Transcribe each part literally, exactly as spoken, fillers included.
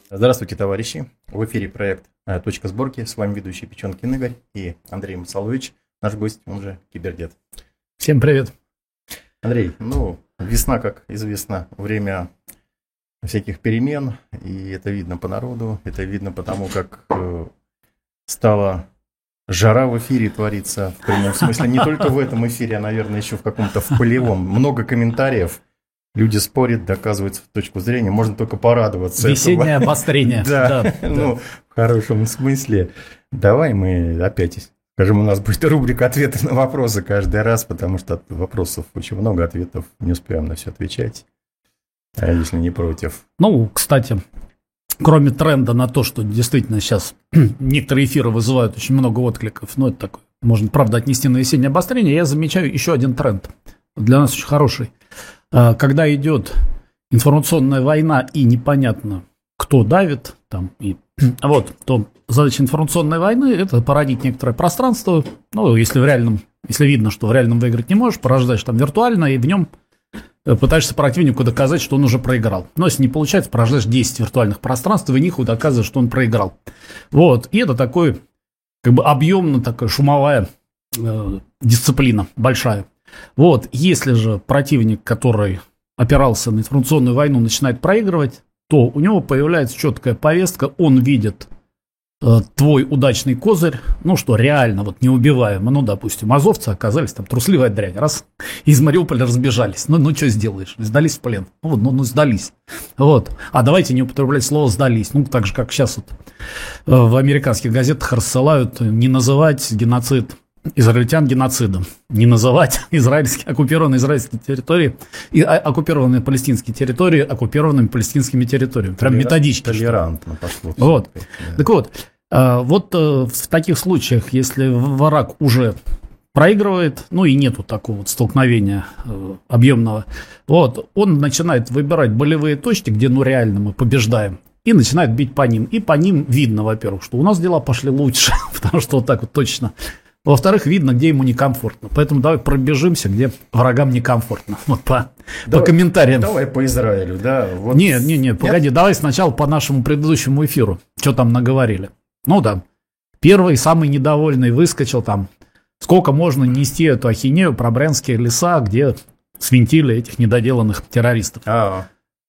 Здравствуйте, товарищи. В эфире проект «Точка сборки». С вами ведущий Печенкин Игорь и Андрей Масалович, наш гость, он же Кибердед. Всем привет. Андрей, ну, весна, как известно, время всяких перемен, и это видно по народу, это видно потому, как э, стала жара в эфире твориться, в прямом смысле, не только в этом эфире, а, наверное, еще в каком-то в полевом. Много комментариев. Люди спорят, доказывают точку зрения, можно только порадоваться. Весеннее обострение. Да, ну, в хорошем смысле. Давай мы опять, скажем, у нас будет рубрика «Ответы на вопросы» каждый раз, потому что вопросов очень много, ответов не успеем на все отвечать, если не против. Ну, кстати, кроме тренда на то, что действительно сейчас некоторые эфиры вызывают очень много откликов, ну, это такое, можно, правда, отнести на весеннее обострение, я замечаю еще один тренд, для нас очень хороший. Когда идет информационная война и непонятно, кто давит, там, и, вот, то задача информационной войны – это породить некоторое пространство, ну, если в реальном, если видно, что в реальном выиграть не можешь, порождаешь там виртуально, и в нем пытаешься противнику доказать, что он уже проиграл. Но если не получается, порождаешь десять виртуальных пространств, и в них доказываешь, что он проиграл. Вот, и это такой, как бы, объемно такая шумовая э, дисциплина большая. Вот, если же противник, который опирался на информационную войну, начинает проигрывать, то у него появляется четкая повестка, он видит э, твой удачный козырь, ну что, реально, вот неубиваемо, ну, допустим, азовцы оказались там трусливая дрянь, раз, из Мариуполя разбежались, ну, ну, что сделаешь, сдались в плен, ну, вот, ну, ну, сдались, вот, а давайте не употреблять слово «сдались», ну, так же, как сейчас вот э, в американских газетах рассылают, не называть геноцид израильтян геноцидом, не называть израильские, оккупированные израильские территории и оккупированные палестинские территории оккупированными палестинскими территориями. Прям методички. Толерантно пошло. Вот. Да. Так вот, вот в таких случаях, если враг уже проигрывает, ну и нету такого вот столкновения объемного, вот, он начинает выбирать болевые точки, где ну реально мы побеждаем, и начинает бить по ним. И по ним видно, во-первых, что у нас дела пошли лучше, потому что вот так вот точно. Во-вторых, видно, где ему некомфортно. Поэтому давай пробежимся, где врагам некомфортно. Вот по, давай, по комментариям. Давай по Израилю, да. Вот. Не, не, не, погоди, давай сначала по нашему предыдущему эфиру. Что там наговорили? Ну да, первый, самый недовольный выскочил там. Сколько можно нести эту ахинею про брянские леса, где свинтили этих недоделанных террористов. А,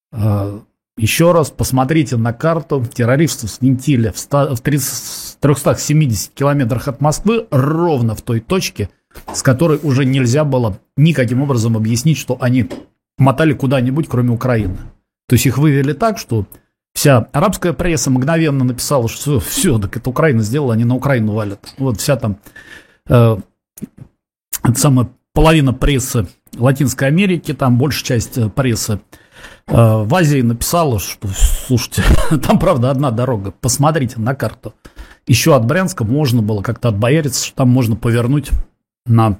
еще раз посмотрите на карту. Террористов свинтили в трехстах семидесяти километрах от Москвы, ровно в той точке, с которой уже нельзя было никаким образом объяснить, что они мотали куда-нибудь, кроме Украины. То есть их вывели так, что вся арабская пресса мгновенно написала, что все, все так это Украина сделала, они на Украину валят. Вот вся там э, самая половина прессы Латинской Америки, там большая часть прессы в Азии написала, что, слушайте, там, правда, одна дорога, посмотрите на карту. Еще от Брянска можно было как-то отбояриться, что там можно повернуть на,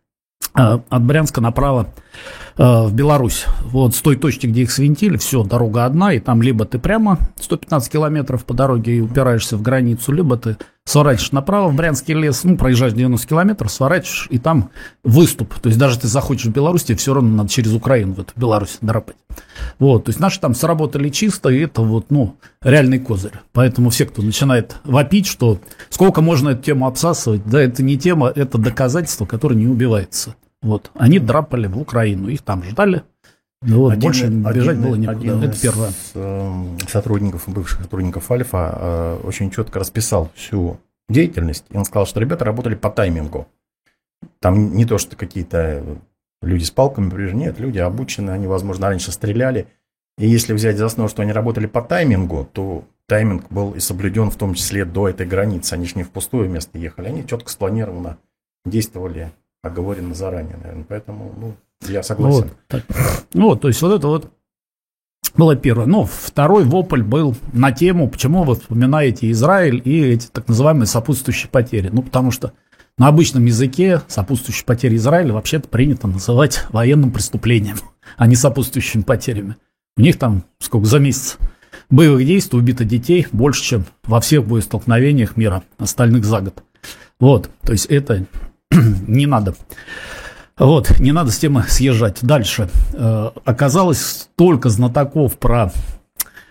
от Брянска направо в Беларусь. Вот с той точки, где их свинтили, все, дорога одна, и там либо ты прямо сто пятнадцать километров по дороге и упираешься в границу, либо ты сворачиваешь направо в Брянский лес, ну, проезжаешь девяносто километров, сворачиваешь, и там выступ. То есть даже ты захочешь в Беларусь, тебе все равно надо через Украину в эту Беларусь драпать. Вот, то есть наши там сработали чисто, и это вот, ну, реальный козырь. Поэтому все, кто начинает вопить, что сколько можно эту тему обсасывать, да, это не тема, это доказательство, которое не убивается. Вот, они драпали в Украину, их там ждали. Вот, один, больше один, бежать было некуда. Один это первое. Из сотрудников, бывших сотрудников Альфа очень четко расписал всю деятельность. И он сказал, что ребята работали по таймингу. Там не то, что какие-то люди с палками, нет, люди обучены, они, возможно, раньше стреляли. И если взять за основу, что они работали по таймингу, то тайминг был и соблюден в том числе до этой границы. Они же не в пустое место ехали, они четко спланированно действовали, оговорено заранее, наверное. Поэтому, ну, я согласен. Вот, ну, то есть вот это вот было первое. Но второй вопль был на тему, почему вы вспоминаете Израиль и эти так называемые сопутствующие потери. Ну, потому что на обычном языке сопутствующие потери Израиля вообще-то принято называть военным преступлением, а не сопутствующими потерями. У них там сколько за месяц боевых действий убито детей больше, чем во всех боестолкновениях мира, остальных за год. Вот, то есть это не надо. Вот, не надо с темы съезжать. Дальше. Э, оказалось столько знатоков про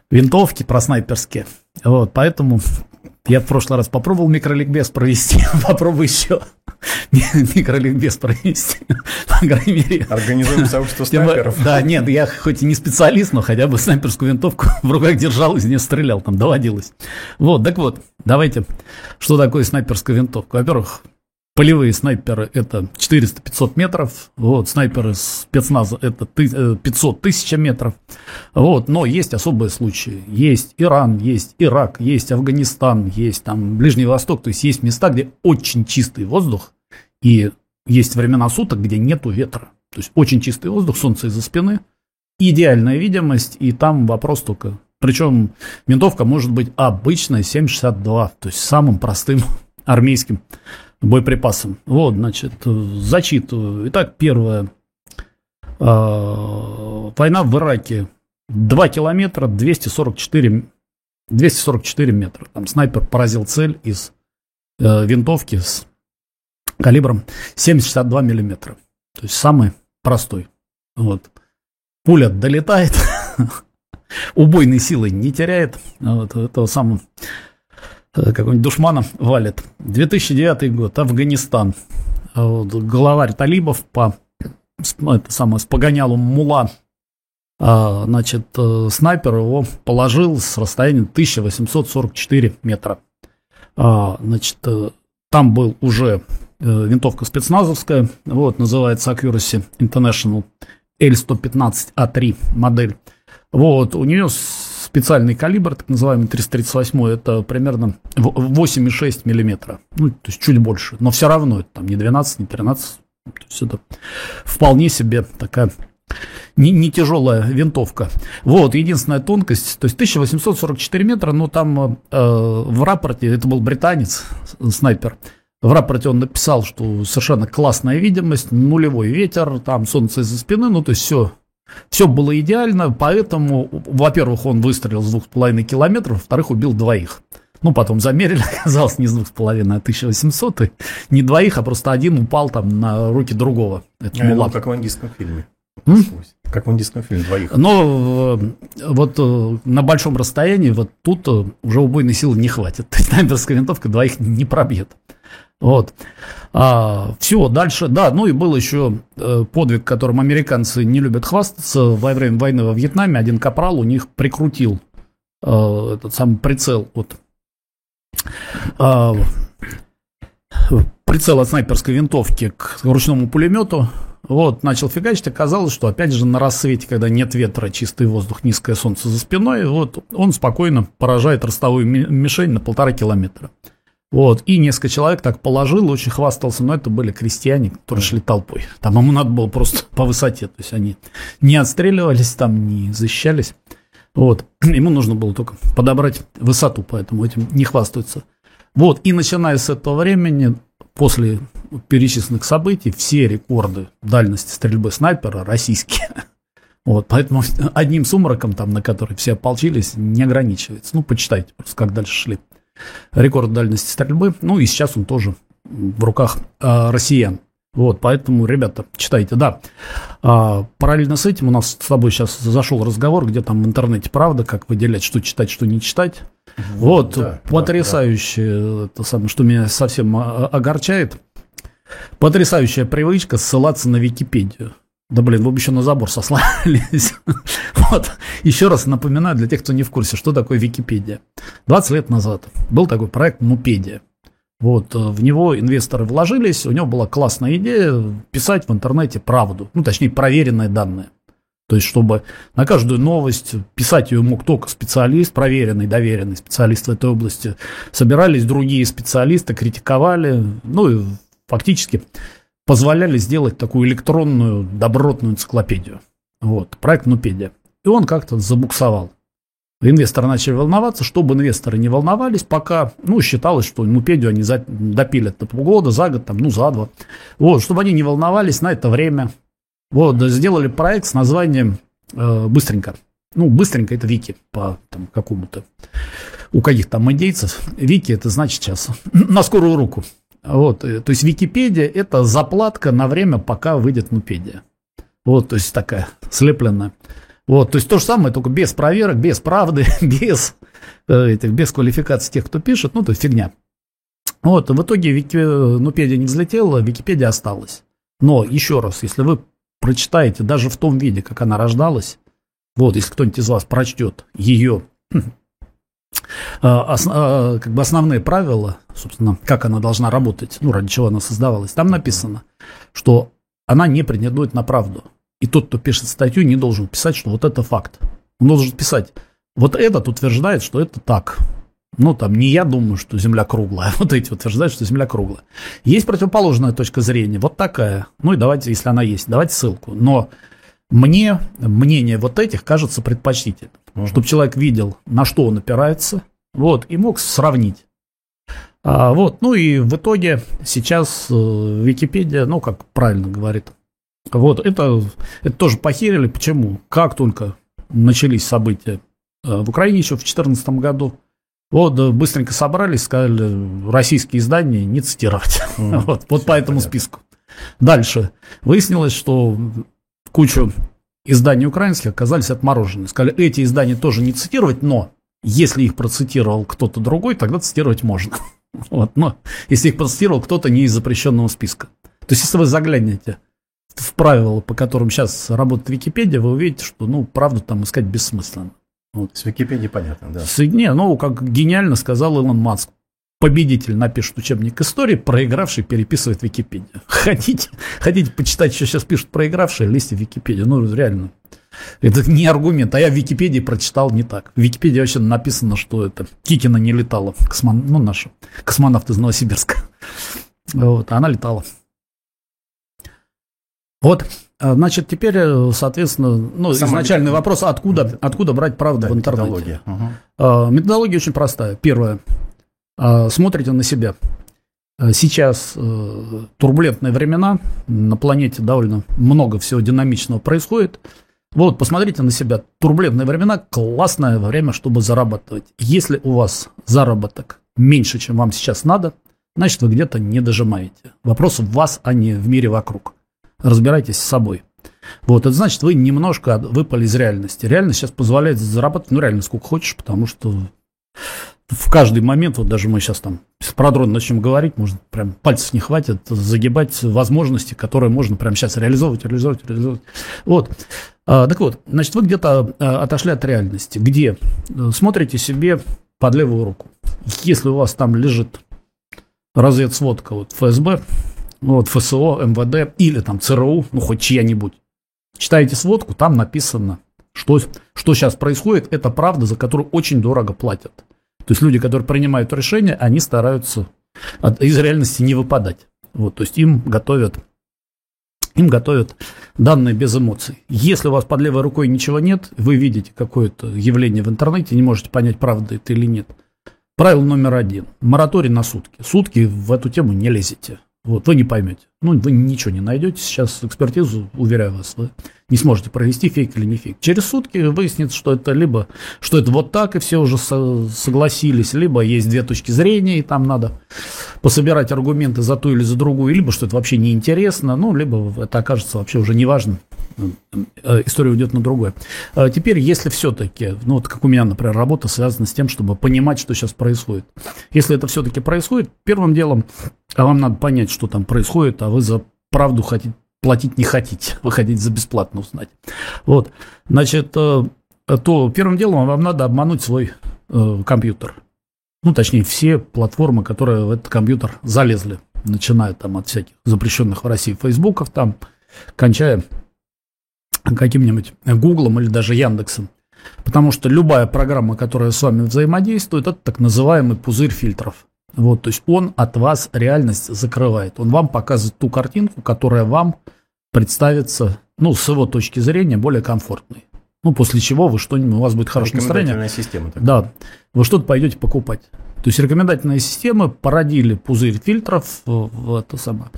винтовки, про снайперские. Вот, поэтому я в прошлый раз попробовал микроликбез провести, попробую еще микроликбез провести. По крайней мере. Организуем сообщество снайперов. Да, нет, я хоть и не специалист, но хотя бы снайперскую винтовку в руках держал, из нее стрелял, там доводилось. Вот, так вот, давайте, что такое снайперская винтовка? Во-первых, полевые снайперы – это четыреста-пятьсот метров, вот, снайперы спецназа – это пятьсот тысяч метров, вот, но есть особые случаи. Есть Иран, есть Ирак, есть Афганистан, есть там Ближний Восток, то есть есть места, где очень чистый воздух, и есть времена суток, где нету ветра. То есть очень чистый воздух, солнце из-за спины, идеальная видимость, и там вопрос только… Причем винтовка может быть обычная семь шестьдесят два, то есть самым простым армейским боеприпасом. Вот, значит, зачитываю. Итак, первое. Война в Ираке. два километра, двести сорок четыре, двести сорок четыре метра. Там снайпер поразил цель из э, винтовки с калибром семь шестьдесят два миллиметра. То есть самый простой. Вот. Пуля долетает, убойной силы не теряет. Вот, этого самого какого-нибудь душмана валит. две тысячи девятый год, Афганистан. Вот, главарь талибов по, это самое, с погонялом Мула, а, значит, снайпер его положил с расстояния тысяча восемьсот сорок четыре метра. А, значит, там был уже винтовка спецназовская, вот, называется Accuracy International Л сто пятнадцать А три модель. Вот, у нее специальный калибр, так называемый триста тридцать восемь, это примерно восемь и шесть миллиметра, ну, то есть чуть больше, но все равно это там не двенадцать, не тринадцать, то есть это вполне себе такая не, не тяжелая винтовка. Вот, единственная тонкость, то есть тысяча восемьсот сорок четыре метра, но там э, в рапорте, это был британец, снайпер, в рапорте он написал, что совершенно классная видимость, нулевой ветер, там солнце из-за спины, ну, то есть все... Все было идеально, поэтому, во-первых, он выстрелил с двух с половиной километров, во-вторых, убил двоих. Ну, потом замерили, оказалось, не с двух с половиной, а тысяча восемьсот, и не двоих, а просто один упал там на руки другого. Это а, ну, как в индийском фильме. М? Как в индийском фильме, двоих. Но вот на большом расстоянии вот тут уже убойной силы не хватит. То есть снайперская винтовка двоих не пробьет. Вот. А, все, дальше, да, ну и был еще э, подвиг, которым американцы не любят хвастаться. Во время войны во Вьетнаме один капрал у них прикрутил э, этот самый прицел от э, прицел от снайперской винтовки к ручному пулемету. Вот, начал фигачить, оказалось, что опять же на рассвете, когда нет ветра, чистый воздух, низкое солнце за спиной, вот он спокойно поражает ростовую мишень на полтора километра. Вот, и несколько человек так положил, очень хвастался, но это были крестьяне, которые шли толпой. Там ему надо было просто по высоте, то есть они не отстреливались, там не защищались. Вот, ему нужно было только подобрать высоту, поэтому этим не хвастаются. Вот, и начиная с этого времени, после перечисленных событий, все рекорды дальности стрельбы снайпера российские. Вот, поэтому одним сумраком, там, на который все ополчились, не ограничивается. Ну, почитайте просто, как дальше шли. Рекорд дальности стрельбы, ну и сейчас он тоже в руках э, россиян. Вот, поэтому, ребята, читайте, да. А, параллельно с этим у нас с тобой сейчас зашел разговор, где там в интернете правда, как выделять, что читать, что не читать. Вот, да, потрясающе, да, да. Это самое, что меня совсем огорчает, потрясающая привычка ссылаться на Википедию. Да, блин, вы бы еще на забор сослались. Вот. Еще раз напоминаю для тех, кто не в курсе, что такое Википедия. двадцать лет назад был такой проект Нупедия. Вот. В него инвесторы вложились, у него была классная идея писать в интернете правду, ну, точнее, проверенные данные. То есть, чтобы на каждую новость писать ее мог только специалист, проверенный, доверенный специалист в этой области. Собирались другие специалисты, критиковали, ну, и фактически позволяли сделать такую электронную добротную энциклопедию. Вот, проект Нупедия. И он как-то забуксовал. Инвесторы начали волноваться, чтобы инвесторы не волновались, пока, ну, считалось, что Нупедию они за, допилят на полгода, за год, там, ну, за два. Вот, чтобы они не волновались на это время. Вот, сделали проект с названием э, «Быстренько». Ну, «Быстренько» — это Вики по там, какому-то, у каких-то там индейцев. Вики — это значит сейчас на скорую руку. Вот, то есть Википедия – это заплатка на время, пока выйдет Нупедия. Вот, то есть такая слепленная. Вот, то есть то же самое, только без проверок, без правды, без, э, этих, без квалификации тех, кто пишет, ну, то есть фигня. Вот, в итоге Википедия не взлетела, Википедия осталась. Но, еще раз, если вы прочитаете даже в том виде, как она рождалась, вот, если кто-нибудь из вас прочтет ее, основ, как бы основные правила, собственно, как она должна работать, ну, ради чего она создавалась, там написано, что она не претендует на правду. И тот, кто пишет статью, не должен писать, что вот это факт. Он должен писать, вот этот утверждает, что это так. Ну, там, не я думаю, что Земля круглая, а вот эти утверждают, что Земля круглая. Есть противоположная точка зрения, вот такая. Ну, и давайте, если она есть, давайте ссылку. Но мне мнение вот этих кажется предпочтительным, uh-huh. чтобы человек видел, на что он опирается, вот, и мог сравнить. А, вот, ну, и в итоге сейчас э, Википедия, ну, как правильно говорит, вот, это, это тоже похерили. Почему? Как только начались события э, в Украине еще в две тысячи четырнадцатом году, вот, быстренько собрались, сказали, российские издания не цитировать. Mm, вот вот по этому понятно. Списку. Дальше. Выяснилось, что кучу изданий украинских оказались отморожены. Сказали, эти издания тоже не цитировать, но если их процитировал кто-то другой, тогда цитировать можно. Вот, но если их процитировал кто-то не из запрещенного списка. То есть, если вы заглянете в правила, по которым сейчас работает Википедия, вы увидите, что, ну, правду там искать бессмысленно. Вот. С Википедией понятно, да. С, не, ну, как гениально сказал Илон Маск. Победитель напишет учебник истории, проигравший переписывает Википедию. Хотите, хотите почитать, что сейчас пишут проигравшие, лезьте в Википедию. Ну, реально. Это не аргумент, а я в Википедии прочитал не так. В Википедии вообще написано, что это Кикина не летала, космон, ну, наша космонавт из Новосибирска. Вот, она летала. Вот, значит, теперь, соответственно, ну, Сама изначальный метод... вопрос, откуда, откуда брать правду да, в интернете. Методология. Угу. Методология очень простая. Первое, смотрите на себя. Сейчас турбулентные времена, на планете довольно много всего динамичного происходит. Вот, посмотрите на себя. Турбулентные времена – классное время, чтобы зарабатывать. Если у вас заработок меньше, чем вам сейчас надо, значит, вы где-то не дожимаете. Вопрос в вас, а не в мире вокруг. Разбирайтесь с собой. Вот, это значит, вы немножко выпали из реальности. Реальность сейчас позволяет зарабатывать, ну, реально, сколько хочешь, потому что в каждый момент, вот даже мы сейчас там про дрон начнем говорить, может, прям пальцев не хватит загибать возможности, которые можно прямо сейчас реализовывать, реализовывать, реализовывать. Вот. А, так вот, значит, вы где-то отошли от реальности, где смотрите себе под левую руку. Если у вас там лежит разведсводка, вот, эф эс бэ, вот, эф эс о, эм вэ дэ или там цэ эр у, ну, хоть чья-нибудь. Читаете сводку, там написано, что, что сейчас происходит, это правда, за которую очень дорого платят. То есть люди, которые принимают решения, они стараются от, из реальности не выпадать. Вот, то есть им готовят, им готовят данные без эмоций. Если у вас под левой рукой ничего нет, вы видите какое-то явление в интернете, не можете понять, правда это или нет. Правило номер один. Мораторий на сутки. Сутки в эту тему не лезете. Вот, вы не поймете. Ну, вы ничего не найдете. Сейчас экспертизу, уверяю вас, вы не сможете провести, фейк или не фейк. Через сутки выяснится, что это либо, что это вот так, и все уже со- согласились, либо есть две точки зрения, и там надо пособирать аргументы за ту или за другую, либо что это вообще неинтересно, ну, либо это окажется вообще уже неважно. История уйдет на другое. Теперь, если все-таки, ну вот как у меня, например, работа связана с тем, чтобы понимать, что сейчас происходит. Если это все-таки происходит, первым делом вам надо понять, что там происходит, а вы за правду хотите, платить не хотите. Вы хотите за бесплатно узнать. Вот, значит, то первым делом вам надо обмануть свой э, компьютер. Ну, точнее, все платформы, которые в этот компьютер залезли, начиная там от всяких запрещенных в России фейсбуков, там, кончая каким-нибудь Гуглом или даже Яндексом. Потому что любая программа, которая с вами взаимодействует, это так называемый пузырь фильтров. Вот, то есть он от вас реальность закрывает. Он вам показывает ту картинку, которая вам представится, ну, с его точки зрения, более комфортной. Ну, после чего вы что-нибудь, у вас будет хорошее настроение. Рекомендательная система. Такая. Да, вы что-то пойдете покупать. То есть рекомендательные системы породили пузырь фильтров, в это самое.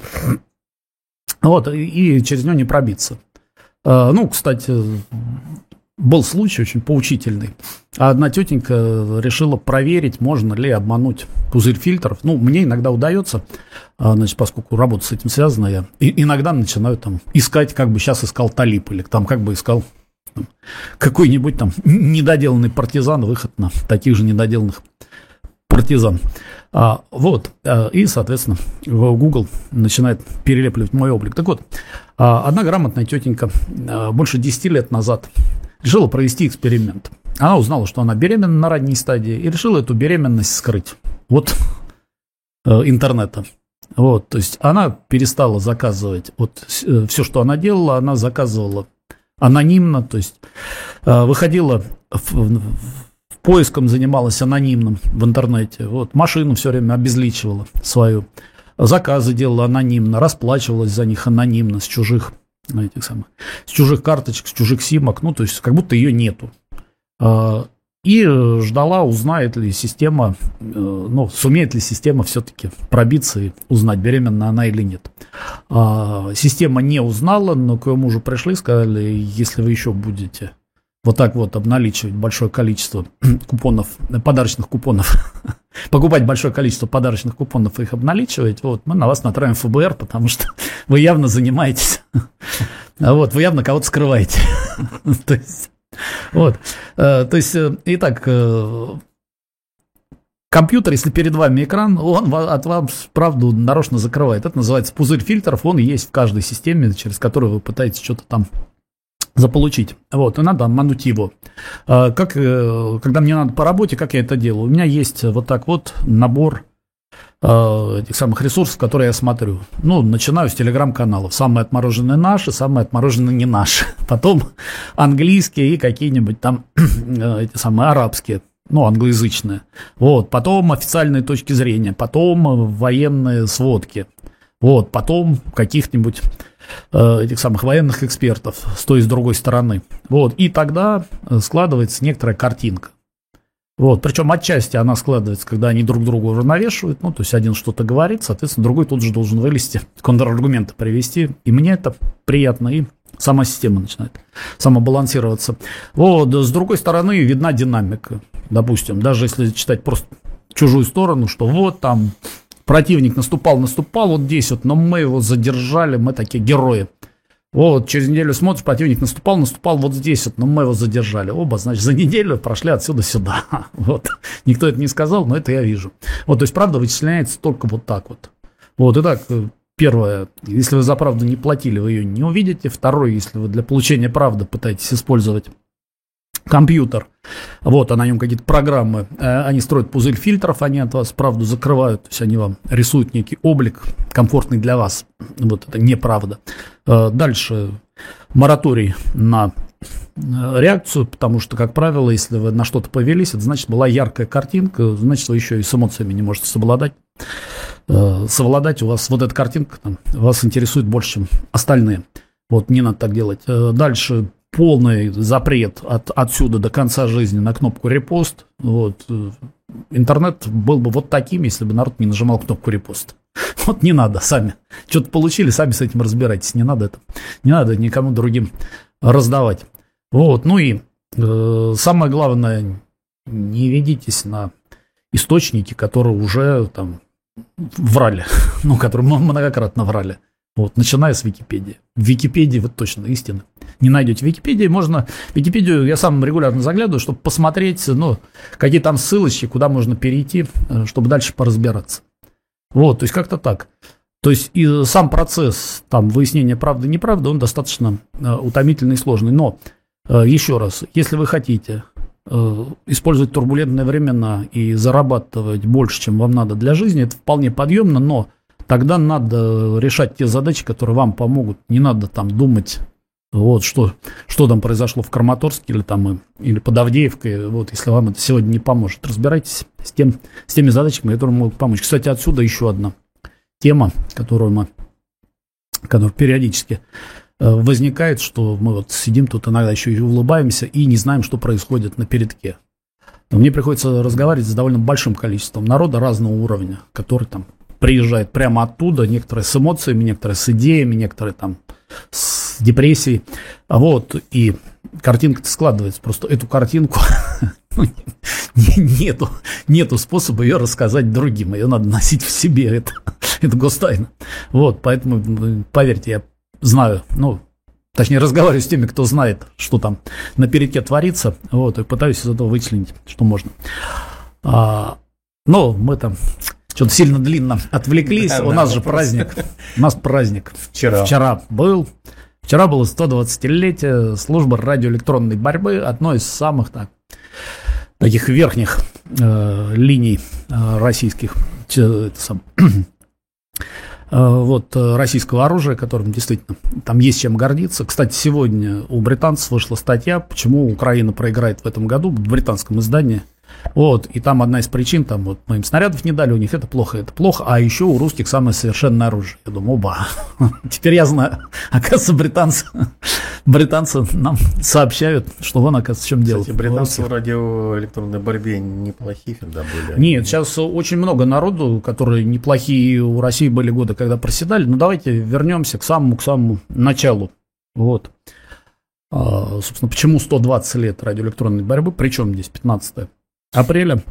Вот, и через него не пробиться. Ну, кстати, был случай очень поучительный. Одна тетенька решила проверить, можно ли обмануть пузырь фильтров. Ну, мне иногда удается, значит, поскольку работа с этим связана, я иногда начинаю там искать, как бы сейчас искал Талиб, или там как бы искал какой-нибудь там недоделанный партизан, выход на таких же недоделанных партизан. А, вот, а, и, соответственно, Google начинает перелепливать мой облик. Так вот, а, одна грамотная тетенька а, больше десяти лет назад решила провести эксперимент. Она узнала, что она беременна на ранней стадии, и решила эту беременность скрыть от э, интернета. Вот, то есть она перестала заказывать, вот э, все, что она делала, она заказывала анонимно, то есть э, выходила в, в, в поиском, занималась анонимным в интернете, вот, машину все время обезличивала свою, заказы делала анонимно, расплачивалась за них анонимно с чужих, этих самых, с чужих карточек, с чужих симок, ну, то есть как будто ее нету. И ждала, узнает ли система, ну, сумеет ли система все-таки пробиться и узнать, беременна она или нет. Система не узнала, но к ее мужу пришли, сказали, если вы еще будете вот так вот обналичивать большое количество купонов, подарочных купонов, покупать большое количество подарочных купонов и их обналичивать, вот, мы на вас натравим эф бэ эр, потому что вы явно занимаетесь, вот, вы явно кого-то скрываете. То есть... Вот, то есть, итак, компьютер, если перед вами экран, он от вас, правду, нарочно закрывает. Это называется пузырь фильтров, он есть в каждой системе, через которую вы пытаетесь что-то там заполучить. Вот, и надо обмануть его. Как, когда мне надо по работе, как я это делаю? У меня есть вот так вот набор этих самых ресурсов, которые я смотрю. Ну, начинаю с телеграм-каналов. Самые отмороженные наши, самые отмороженные не наши. Потом английские и какие-нибудь там эти самые арабские, ну, англоязычные. Вот. Потом официальные точки зрения. Потом военные сводки. Вот. Потом каких-нибудь э, этих самых военных экспертов с той и с другой стороны. Вот. И тогда складывается некоторая картинка. Вот, причем отчасти она складывается, когда они друг друга уравновешивают, ну, то есть один что-то говорит, соответственно, другой тут же должен вылезти, контраргументы привести, и мне это приятно, и сама система начинает самобалансироваться. Вот, с другой стороны, видна динамика, допустим, даже если читать просто чужую сторону, что вот там противник наступал, наступал, вот здесь вот, но мы его задержали, мы такие герои. Вот, через неделю смотришь, противник наступал, наступал вот здесь вот, но мы его задержали. Оба, значит, за неделю прошли отсюда сюда. Вот, никто это не сказал, но это я вижу. Вот, то есть правда вычисляется только вот так вот. Вот, итак, первое, если вы за правду не платили, вы ее не увидите. Второе, если вы для получения правды пытаетесь использовать компьютер, вот, а на нем какие-то программы, они строят пузырь фильтров, они от вас правду закрывают, то есть они вам рисуют некий облик, комфортный для вас, вот это неправда. Дальше мораторий на реакцию, потому что, как правило, если вы на что-то повелись, это значит, была яркая картинка, значит, вы еще и с эмоциями не можете совладать. Совладать у вас вот эта картинка там, вас интересует больше, чем остальные. Вот, не надо так делать. Дальше полный запрет от, отсюда до конца жизни на кнопку репост. Вот. Интернет был бы вот таким, если бы народ не нажимал кнопку репост. Вот не надо, сами. Что-то получили, сами с этим разбирайтесь. Не надо это. Не надо никому другим раздавать. Вот. Ну и э, самое главное, не ведитесь на источники, которые уже там врали. Ну, которые многократно врали. Вот, начиная с Википедии. В Википедии вот точно истина. Не найдете в Википедии, можно... В Википедию я сам регулярно заглядываю, чтобы посмотреть, ну, какие там ссылочки, куда можно перейти, чтобы дальше поразбираться. Вот, то есть как-то так. То есть и сам процесс там выяснения правды-неправды, он достаточно э, утомительный и сложный. Но, э, еще раз, если вы хотите э, использовать турбулентные времена и зарабатывать больше, чем вам надо для жизни, это вполне подъемно, но тогда надо решать те задачи, которые вам помогут. Не надо там думать, вот, что, что там произошло в Краматорске или, там, или под Авдеевкой, вот, если вам это сегодня не поможет. Разбирайтесь с, тем, с теми задачами, которые могут помочь. Кстати, отсюда еще одна тема, которую мы, которая периодически возникает, что мы вот сидим тут иногда еще и улыбаемся и не знаем, что происходит на передке. Но мне приходится разговаривать с довольно большим количеством народа разного уровня, который там приезжает прямо оттуда, некоторые с эмоциями, некоторые с идеями, некоторые там с депрессией. Вот, и картинка-то складывается. Просто эту картинку нету, нету способа ее рассказать другим. Ее надо носить в себе. Это, это гостайна. Вот, поэтому, поверьте, я знаю, ну, точнее, разговариваю с теми, кто знает, что там на передке творится, вот, и пытаюсь из этого вычленить, что можно. А, но мы там что-то сильно длинно отвлеклись. Да, у да, нас же праздник. У нас праздник. Вчера. Вчера был. Вчера было сто двадцатилетие службы радиоэлектронной борьбы, одной из самых так, таких верхних э, линий э, российских, э, сам, э, вот, э, российского оружия, которым действительно там есть чем гордиться. Кстати, сегодня у британцев вышла статья, почему Украина проиграет в этом году, в британском издании. Вот, и там одна из причин, там вот мы им снарядов не дали, у них это плохо, это плохо, а еще у русских самое совершенное оружие. Я думаю, оба, теперь я знаю, оказывается, британцы, британцы нам сообщают, что вон, оказывается, в чем дело. Кстати, британцы в радиоэлектронной борьбе неплохие всегда были. Нет, сейчас очень много народу, которые неплохие у России были годы, когда проседали, но давайте вернемся к самому, к самому началу, вот. А, собственно, почему сто двадцать лет радиоэлектронной борьбы, причем здесь пятнадцатое апреля.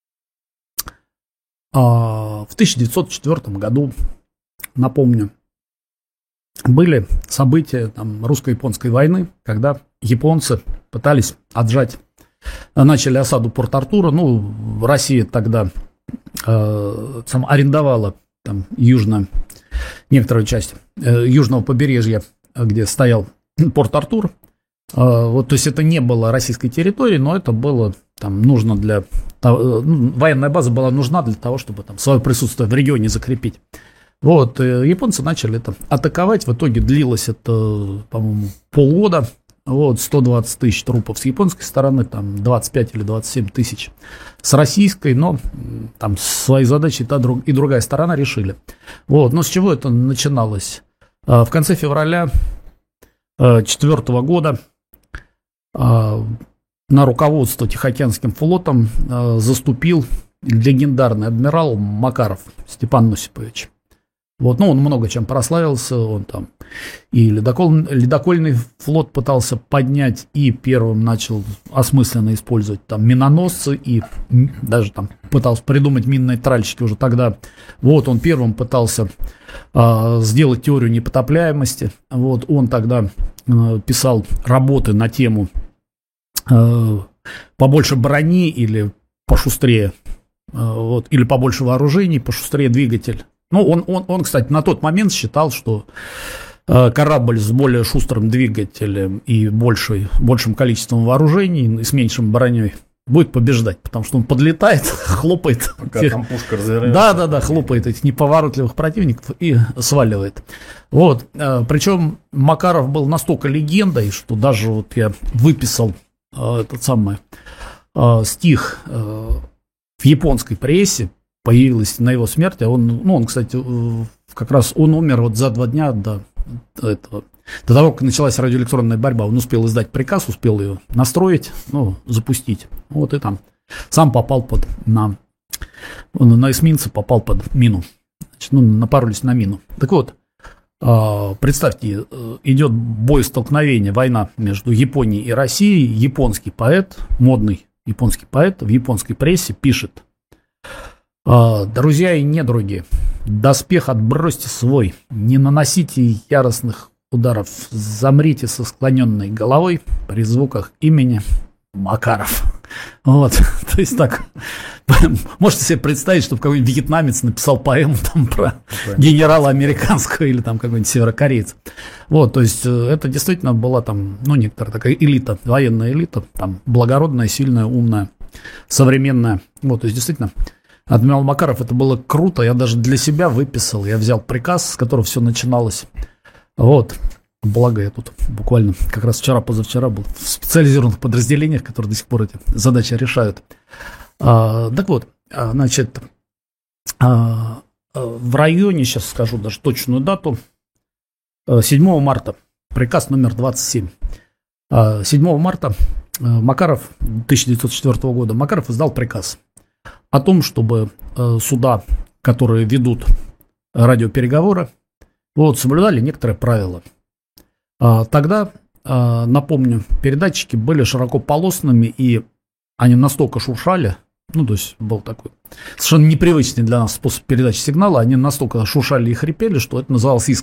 А, в тысяча девятьсот четвёртом году, напомню, были события там, русско-японской войны, когда японцы пытались отжать, начали осаду Порт-Артура. Ну, Россия тогда э, сам арендовала там южно, некоторую часть э, южного побережья, где стоял Порт-Артур. Э, вот, то есть это не было российской территорией, но это было там нужно для того, ну, военная база была нужна для того, чтобы там свое присутствие в регионе закрепить. Вот, японцы начали это атаковать, в итоге длилось это, по-моему, полгода, вот, сто двадцать тысяч трупов с японской стороны, там, двадцать пять или двадцать семь тысяч с российской, но там свои задачи та друг, и другая сторона решили. Вот, но с чего это начиналось? В конце февраля две тысячи четвёртого года на руководство Тихоокеанским флотом заступил легендарный адмирал Макаров Степан Носипович. Вот, ну, он много чем прославился, он там и ледокол, ледокольный флот пытался поднять, и первым начал осмысленно использовать там миноносцы, и даже там пытался придумать минные тральщики уже тогда. Вот, он первым пытался э, сделать теорию непотопляемости, вот, он тогда э, писал работы на тему э, побольше брони или пошустрее, э, вот, или побольше вооружений, пошустрее двигатель. Ну, он, он, он, кстати, на тот момент считал, что э, корабль с более шустрым двигателем и большей, большим количеством вооружений и с меньшим броней будет побеждать, потому что он подлетает, хлопает. Пока тех, там пушка развернется. Да, да, да, хлопает этих неповоротливых противников и сваливает. Вот, э, причем Макаров был настолько легендой, что даже вот я выписал э, этот самый э, стих э, в японской прессе, появилась на его смерти, а он, ну, он, кстати, как раз он умер вот за два дня до этого, до того, как началась радиоэлектронная борьба. Он успел издать приказ, успел ее настроить, ну, запустить. Вот и там сам попал под, на, на эсминце попал под мину. Значит, ну, напоролись на мину. Так вот, представьте, идет боестолкновение, война между Японией и Россией. Японский поэт, модный японский поэт в японской прессе пишет: «Друзья и недруги, доспех отбросьте свой, не наносите яростных ударов, замрите со склоненной головой при звуках имени Макаров». Вот, то есть так, можете себе представить, чтобы какой-нибудь вьетнамец написал поэму там про генерала американского или там какой-нибудь северокорейца. Вот, то есть это действительно была там, ну, некоторая такая элита, военная элита, там, благородная, сильная, умная, современная. Вот, то есть действительно... Адмирал Макаров, это было круто, я даже для себя выписал, я взял приказ, с которого все начиналось. Вот, благо я тут буквально как раз вчера-позавчера был в специализированных подразделениях, которые до сих пор эти задачи решают. А, так вот, значит, а, в районе, сейчас скажу даже точную дату, седьмого марта, приказ номер двадцать семь. седьмого марта Макаров, тысяча девятьсот четвёртого года, Макаров издал приказ о том, чтобы э, суда, которые ведут радиопереговоры, вот, соблюдали некоторые правила. А, тогда, а, напомню, передатчики были широкополосными, и они настолько шуршали, ну, то есть был такой совершенно непривычный для нас способ передачи сигнала, они настолько шуршали и хрипели, что это называлось искрой.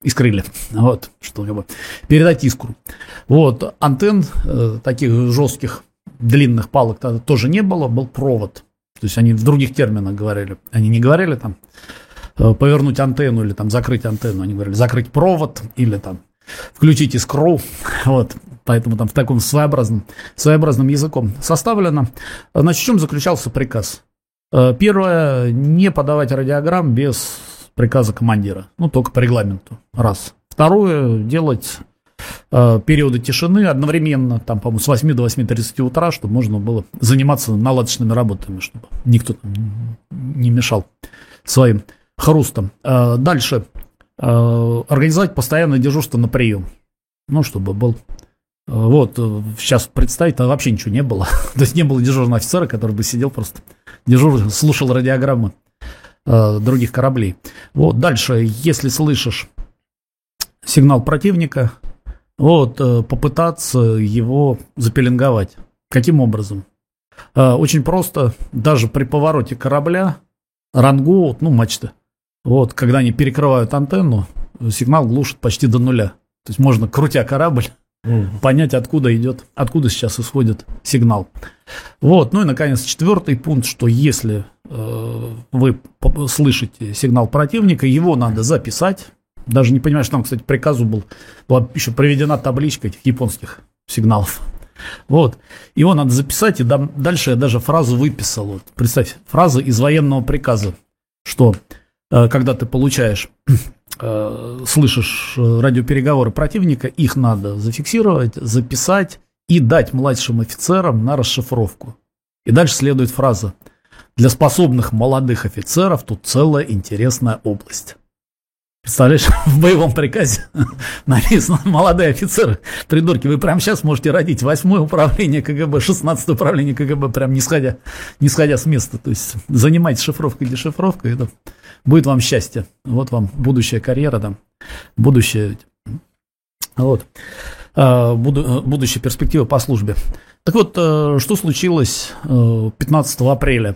искрили, вот, что как бы передать искру. Вот, антенн э, таких жестких, длинных палок тогда тоже не было, был провод. То есть они в других терминах говорили. Они не говорили там э, повернуть антенну или там закрыть антенну, они говорили закрыть провод или там включить искру. Вот, поэтому там в таком своеобразном, своеобразным языком составлено. Значит, в чем заключался приказ? Э, первое, не подавать радиограмм без приказа командира, ну, только по регламенту, раз. Второе, делать э, периоды тишины одновременно, там, по-моему, с восьми до восьми тридцати утра, чтобы можно было заниматься наладочными работами, чтобы никто там не мешал своим хрустом. Э, дальше, э, организовать постоянное дежурство на прием, ну, чтобы был... Э, вот, э, сейчас представить, там вообще ничего не было, то есть не было дежурного офицера, который бы сидел просто, дежурил, слушал радиограммы других кораблей. Вот, дальше, если слышишь сигнал противника, вот, попытаться его запеленговать. Каким образом? Очень просто, даже при повороте корабля, рангу, ну, мачты, вот, когда они перекрывают антенну, сигнал глушит почти до нуля. То есть можно, крутя корабль, Mm. понять, откуда идет, откуда сейчас исходит сигнал. Вот, ну и, наконец, четвертый пункт, что если э, вы слышите сигнал противника, его надо записать. Даже не понимаю, что там, кстати, приказу был, была еще приведена табличка этих японских сигналов. Вот, его надо записать, и дам, дальше я даже фразу выписал. Вот, представь, фраза из военного приказа, что э, когда ты получаешь... слышишь радиопереговоры противника, их надо зафиксировать, записать и дать младшим офицерам на расшифровку. И дальше следует фраза: для способных молодых офицеров тут целая интересная область. Представляешь, в боевом приказе написано: молодые офицеры, придурки, вы прямо сейчас можете родить восьмое управление КГБ, шестнадцатое управление КГБ, прям не сходя, не сходя с места. То есть занимайтесь шифровкой, дешифровкой, это будет вам счастье. Вот вам будущая карьера, там, будущее, вот, будущая перспектива по службе. Так вот, что случилось пятнадцатого апреля?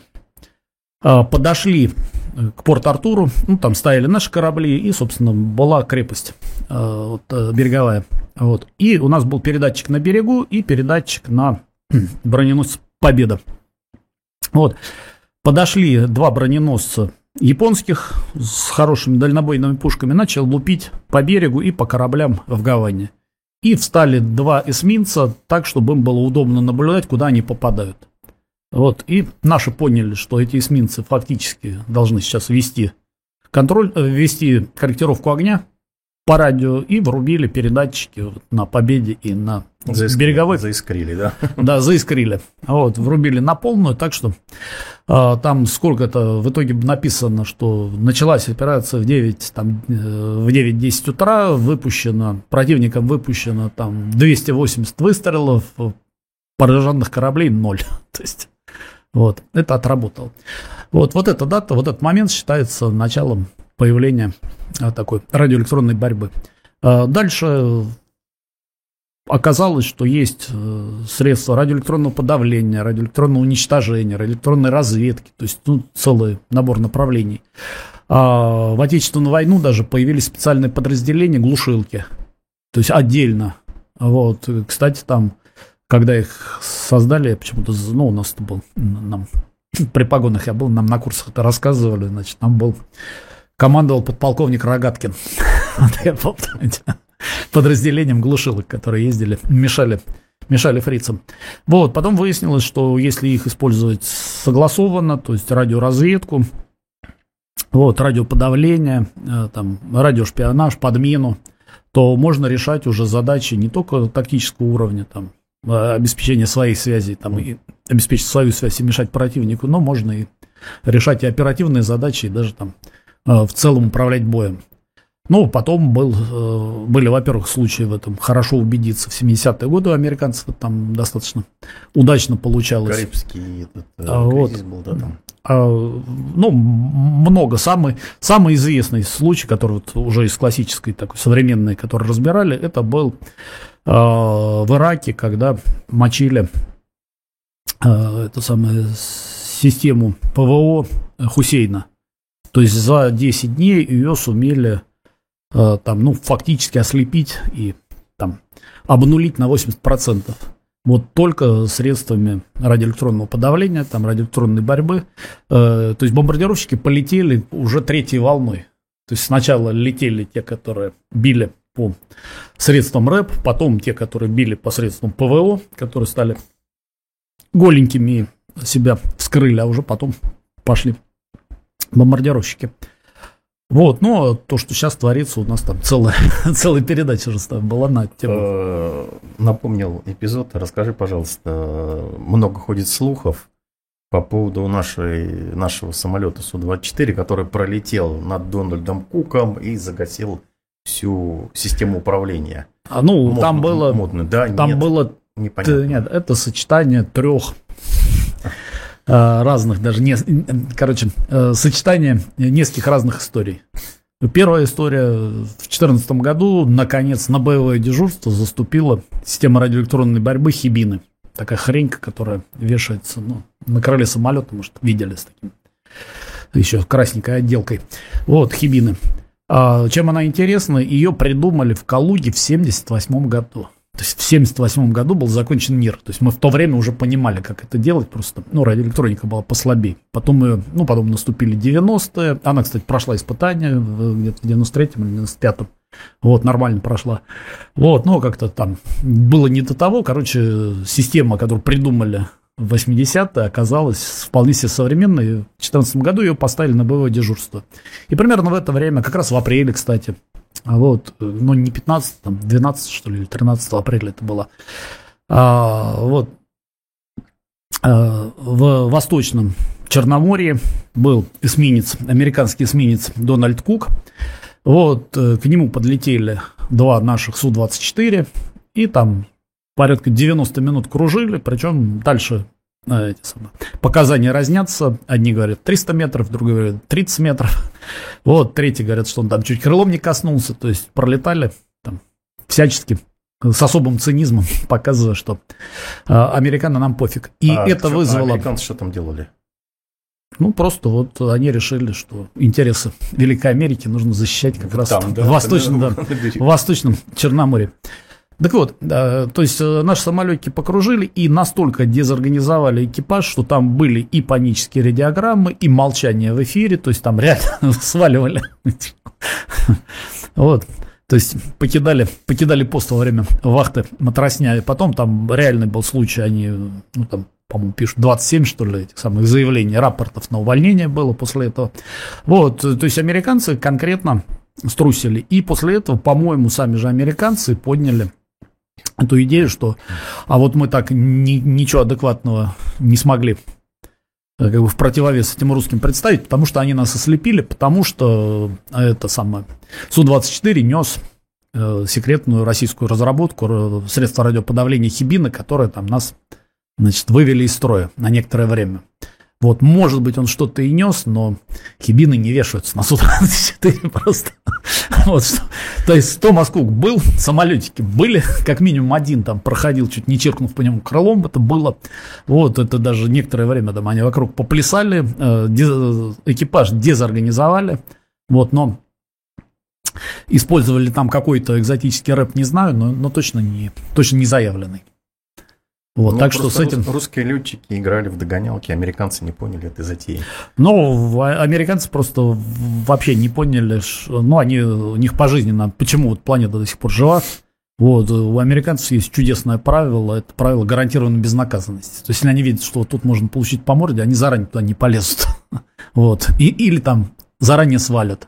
Подошли к Порт-Артуру, ну, там стояли наши корабли, и, собственно, была крепость вот, береговая. Вот. И у нас был передатчик на берегу и передатчик на броненосец «Победа». Вот. Подошли два броненосца японских с хорошими дальнобойными пушками, начали лупить по берегу и по кораблям в гавани. И встали два эсминца так, чтобы им было удобно наблюдать, куда они попадают. Вот, и наши поняли, что эти эсминцы фактически должны сейчас вести контроль, вести корректировку огня по радио, и врубили передатчики вот на «Победе» и на Заискрили, береговой. Заискрили, да? Да, заискрили. Вот, врубили на полную, так что а, там сколько-то в итоге написано, что началась операция в девять, там, в девять-десять утра, выпущено, противником выпущено там двести восемьдесят выстрелов, пораженных кораблей ноль. То есть, вот, это отработало. Вот, вот эта дата, вот этот момент считается началом появления а, такой радиоэлектронной борьбы. А, дальше оказалось, что есть средства радиоэлектронного подавления, радиоэлектронного уничтожения, радиоэлектронной разведки, то есть, ну, целый набор направлений. А в Отечественную войну даже появились специальные подразделения, глушилки, то есть отдельно. Вот, кстати, там, когда их создали, почему-то, ну, у нас это был, нам, при погонах я был, нам на курсах это рассказывали, значит, там был, командовал подполковник Рогаткин, подразделением глушилок, которые ездили, мешали, мешали фрицам. Вот, потом выяснилось, что если их использовать согласованно, то есть радиоразведку, вот, радиоподавление, там, радиошпионаж, подмену, то можно решать уже задачи не только тактического уровня, там, обеспечение своей связи, там, и обеспечить свою связь и мешать противнику, но можно и решать и оперативные задачи, и даже там в целом управлять боем. Ну, потом был, были, во-первых, случаи в этом хорошо убедиться. В семидесятые годы у американцев там достаточно удачно получалось. Карибский этот, вот. кризис был, да, там. Ну, много. Самый, самый известный случай, который вот уже из классической, такой современной, который разбирали, это был э, в Ираке, когда мочили э, эту самую систему ПВО Хусейна. То есть за десять дней ее сумели э, там, ну, фактически ослепить и там обнулить на восемьдесят процентов. Вот только средствами радиоэлектронного подавления, там, радиоэлектронной борьбы. Э, то есть бомбардировщики полетели уже третьей волной. То есть сначала летели те, которые били по средствам РЭП, потом те, которые били по средствам ПВО, которые стали голенькими и себя вскрыли, а уже потом пошли бомбардировщики. Вот, но то, что сейчас творится, у нас там целая, целая передача же была на эту тему. Напомнил эпизод, расскажи, пожалуйста, много ходит слухов по поводу нашей, нашего самолета Су двадцать четыре, который пролетел над Дональдом Куком и загасил всю систему управления. А, ну, Модно, там было, модно. Да, там нет, было, непонятно. Нет, это сочетание трех разных, даже не, короче, сочетание нескольких разных историй. Первая история: в две тысячи четырнадцатом году наконец на боевое дежурство заступила система радиоэлектронной борьбы Хибины. Такая хренька, которая вешается, ну, на крыле самолета, может, видели, с таким еще красненькой отделкой. Вот, Хибины. А чем она интересна? Ее придумали в Калуге в семьдесят восьмом году. То есть в семьдесят восьмом году был закончен мир. То есть мы в то время уже понимали, как это делать. Просто, ну, радиоэлектроника была послабее. Потом мы, ну, потом наступили девяностые. Она, кстати, прошла испытания где-то в девяносто третьем или девяносто пятом. Вот, нормально прошла. Вот, но как-то там было не до того. Короче, система, которую придумали в восьмидесятые, оказалась вполне себе современной. В две тысячи четырнадцатом году ее поставили на боевое дежурство. И примерно в это время, как раз в апреле, кстати, а вот, ну, не пятнадцатого, там, двенадцатого, что ли, или тринадцатого апреля это было. А, вот, а, в Восточном Черноморье был эсминец, американский эсминец Дональд Кук. Вот, к нему подлетели два наших Су двадцать четыре, и там порядка девяносто минут кружили, причем дальше э, эти самые, показания разнятся. Одни говорят триста метров, другие говорят тридцать метров. Вот, третьи говорят, что он там чуть крылом не коснулся, то есть пролетали там всячески с особым цинизмом, показывая, что э, американцам нам пофиг. И а это что, вызвало... А американцы что там делали? Ну, просто вот они решили, что интересы Великой Америки нужно защищать как раз там, да, в, Восточном, да, в Восточном Черноморье. Так вот, то есть наши самолетики покружили и настолько дезорганизовали экипаж, что там были и панические радиограммы, и молчание в эфире, то есть там реально сваливали. Вот. То есть покидали, покидали пост во время вахты матросня, и потом там реальный был случай, они, ну там, по-моему, пишут двадцать семь, что ли, этих самых заявлений, рапортов на увольнение было после этого. Вот, то есть американцы конкретно струсили, и после этого, по-моему, сами же американцы подняли эту идею, что а вот мы так ни, ничего адекватного не смогли как бы в противовес этим русским представить, потому что они нас ослепили, потому что это самое Су двадцать четыре нес э, секретную российскую разработку средства радиоподавления Хибины, которые там нас, значит, вывели из строя на некоторое время. Вот, может быть, он что-то и нес, но Хибины не вешаются на Су двадцать четыре просто. Вот что. То есть Томас Кук был, самолетики были, как минимум один там проходил, чуть не чиркнув по нему крылом, это было. Вот, это даже некоторое время там они вокруг поплясали, экипаж дезорганизовали, вот, но использовали там какой-то экзотический рэп, не знаю, но, но точно, не, точно не заявленный. Вот, ну, так что с этим... Русские летчики играли в догонялки, американцы не поняли этой затеи. Ну, американцы просто вообще не поняли, что, ну, они, у них пожизненно, почему вот планета до сих пор жива. Вот, у американцев есть чудесное правило, это правило гарантированной безнаказанности. То есть, если они видят, что вот тут можно получить по морде, они заранее туда не полезут. Вот, и, или там заранее свалят.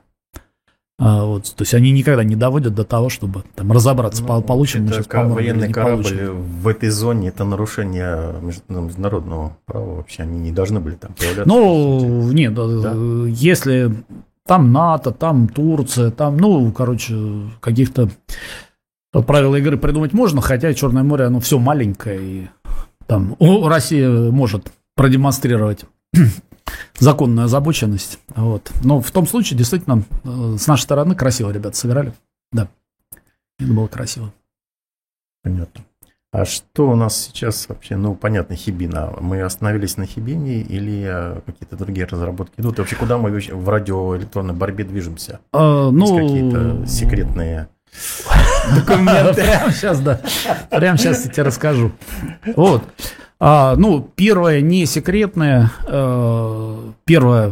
А, вот, то есть они никогда не доводят до того, чтобы там разобраться, ну, получим мы сейчас по морде или не корабль получим. В этой зоне это нарушение международного права, вообще они не должны были там появляться. Ну, нет, да? Если там НАТО, там Турция, там, ну, короче, каких-то правил игры придумать можно, хотя Черное море, оно все маленькое, и там Россия может продемонстрировать законную озабоченность. Вот. Но в том случае, действительно, с нашей стороны красиво ребята сыграли. Да. Это было красиво. Понятно. А что у нас сейчас вообще, ну, понятно, Хибина. Мы остановились на Хибине или какие-то другие разработки идут? И вообще, куда мы в радиоэлектронной борьбе движемся? А, ну... Есть какие-то секретные документы? Прямо сейчас, да. Прямо сейчас я тебе расскажу. Вот. А, ну, первое не секретное. А, первое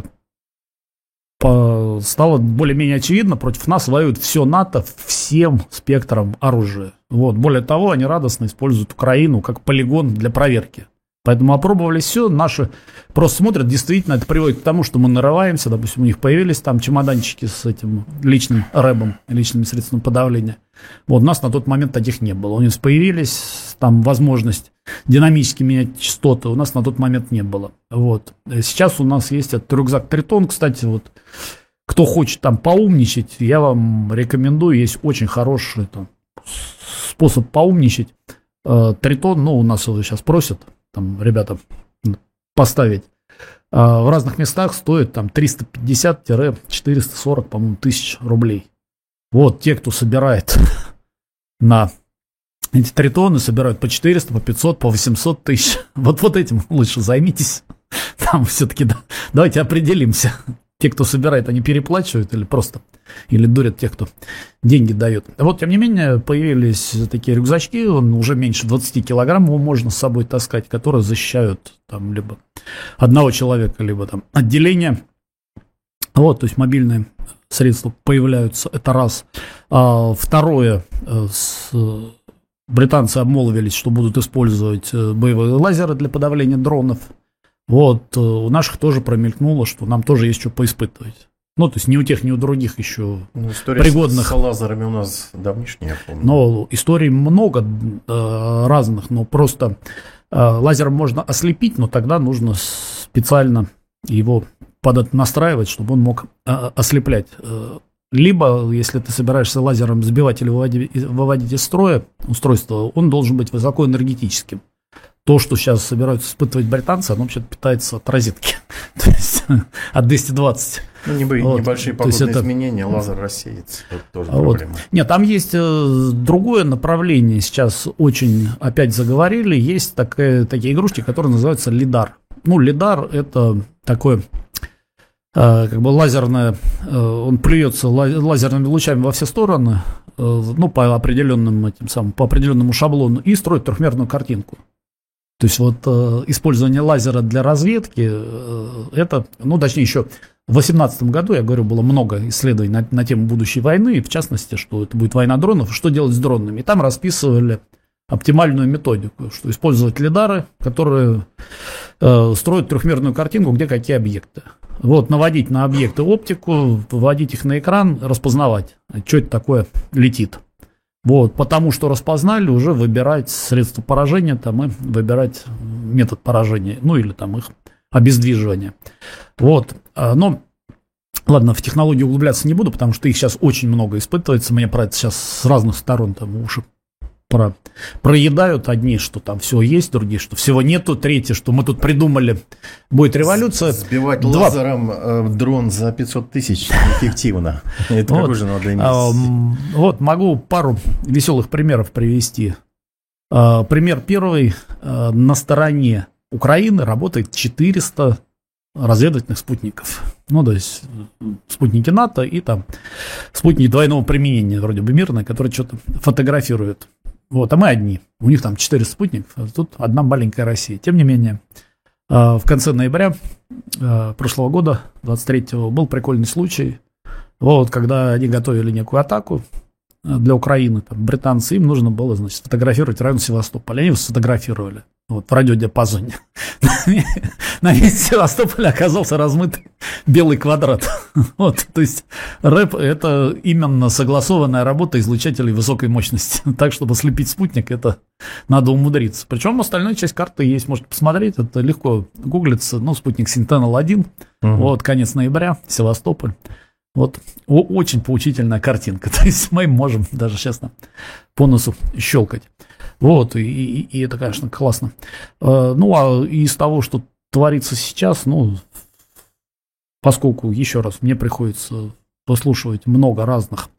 по, стало более-менее очевидно. Против нас воюет все НАТО всем спектром оружия. Вот. Более того, они радостно используют Украину как полигон для проверки. Поэтому опробовали все, наши просто смотрят, действительно, это приводит к тому, что мы нарываемся, допустим, у них появились там чемоданчики с этим личным рэбом, личными средствами подавления. Вот, у нас на тот момент таких не было. У них появились там возможность динамически менять частоты, у нас на тот момент не было. Вот. Сейчас у нас есть этот рюкзак Тритон, кстати, вот, кто хочет там поумничать, я вам рекомендую, есть очень хороший там, способ поумничать. Тритон, ну, у нас его сейчас просят, там, ребята, поставить. А, в разных местах стоит там триста пятьдесят - четыреста сорок, по-моему, тысяч рублей. Вот те, кто собирает на эти тритоны, собирают по четыреста, по пятьсот, по восемьсот тысяч. Вот, вот этим лучше займитесь. Там все-таки да, давайте определимся. Те, кто собирает, они переплачивают или просто, или дурят тех, кто деньги дает. Вот, тем не менее, появились такие рюкзачки, он уже меньше двадцати килограмм, его можно с собой таскать, которые защищают там либо одного человека, либо там отделение. Вот, то есть мобильные средства появляются, это раз. А, второе, с, британцы обмолвились, что будут использовать боевые лазеры для подавления дронов. Вот, у наших тоже промелькнуло, что нам тоже есть что поиспытывать. Ну, то есть не у тех, ни у других еще ну, пригодных. С лазерами у нас давнишняя, я помню. Но историй много э, разных, но просто э, лазером можно ослепить, но тогда нужно специально его поднастраивать, чтобы он мог э, ослеплять. Либо, если ты собираешься лазером сбивать или выводить, выводить из строя устройство, он должен быть высокоэнергетическим. То, что сейчас собираются испытывать британцы, оно вообще-то питается от розетки, то есть от двести двадцать. Ну, вот. Небольшие погодные это... изменения, лазер рассеется, это тоже вот. Проблема. Нет, там есть э, другое направление, сейчас очень опять заговорили, есть такая, такие игрушки, которые называются лидар. Ну, лидар это такое, э, как бы лазерное, э, он плюется лазерными лучами во все стороны, э, ну, по определенным этим самым, по определенному шаблону и строит трехмерную картинку. То есть вот э, использование лазера для разведки, э, это, ну, точнее, еще в две тысячи восемнадцатом году, я говорю, было много исследований на, на тему будущей войны, и в частности, что это будет война дронов, что делать с дронами. И там расписывали оптимальную методику, что использовать лидары, которые э, строят трехмерную картинку, где какие объекты. Вот, наводить на объекты оптику, выводить их на экран, распознавать, что это такое летит. Вот, потому что распознали, уже выбирать средства поражения там, и выбирать метод поражения, ну или там их обездвиживания. Вот, но, ладно, в технологии углубляться не буду, потому что их сейчас очень много испытывается, мне про это сейчас с разных сторон там уши про, проедают, одни, что там все есть, другие, что всего нету, третьи, что мы тут придумали, будет революция. Сбивать Два... лазером э, дрон за пятьсот тысяч эффективно. Это какой же надо иметь? Вот, могу пару веселых примеров привести. Пример первый. На стороне Украины работает четыреста разведывательных спутников. Ну, то есть спутники НАТО и там спутники двойного применения, вроде бы мирные, которые что-то фотографируют. Вот, а мы одни. У них там четыреста спутников, а тут одна маленькая Россия. Тем не менее, в конце ноября прошлого года, двадцать третьего, был прикольный случай. Вот, когда они готовили некую атаку для Украины, там, британцы, им нужно было, значит, сфотографировать район Севастополя. Они его сфотографировали. Вот, в радиодиапазоне. На месте Севастополя оказался размытый белый квадрат. Вот, то есть рэп – это именно согласованная работа излучателей высокой мощности. Так, чтобы слепить спутник, это надо умудриться. Причем остальная часть карты есть, можете посмотреть, это легко гуглится. Ну, спутник Sentinel один, угу. Вот, конец ноября, Севастополь. Вот, о, очень поучительная картинка. То есть мы можем даже сейчас по носу щелкать. Вот, и, и, и это, конечно, классно. Ну, а из того, что творится сейчас, ну, поскольку, еще раз, мне приходится послушивать много разных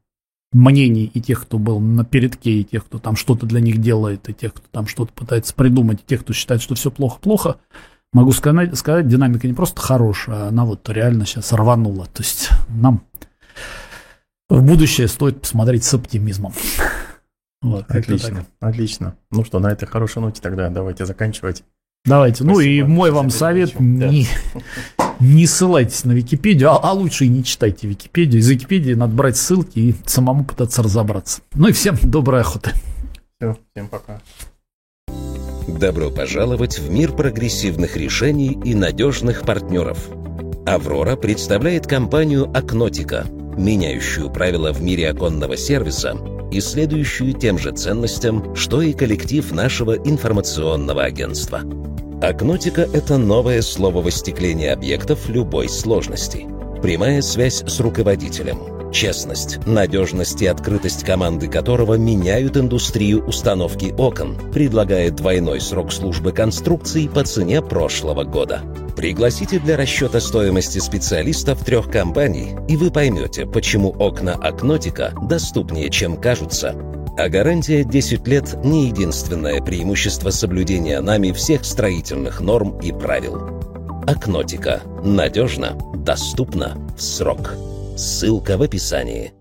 мнений и тех, кто был на передке, и тех, кто там что-то для них делает, и тех, кто там что-то пытается придумать, и тех, кто считает, что все плохо-плохо, могу сказать, сказать, динамика не просто хорошая, а она вот реально сейчас рванула. То есть нам в будущее стоит посмотреть с оптимизмом. Вот, отлично, отлично. Ну что, на этой хорошей ноте тогда давайте заканчивать. Давайте. Спасибо. Ну и мой вам совет, не, не ссылайтесь на Википедию, а, а лучше и не читайте Википедию. Из Википедии надо брать ссылки и самому пытаться разобраться. Ну и всем доброй охоты. Все, всем пока. Добро пожаловать в мир прогрессивных решений и надежных партнеров. «Аврора» представляет компанию «Акнотика», меняющую правила в мире оконного сервиса и следующую тем же ценностям, что и коллектив нашего информационного агентства. Акнотика – это новое слово в остеклении объектов любой сложности. Прямая связь с руководителем. Честность, надежность и открытость команды которого меняют индустрию установки окон, предлагает двойной срок службы конструкций по цене прошлого года. Пригласите для расчета стоимости специалистов трех компаний, и вы поймете, почему окна Акнотика доступнее, чем кажутся. А гарантия десять лет – не единственное преимущество соблюдения нами всех строительных норм и правил. Акнотика. Надежно, доступно, в срок. Ссылка в описании.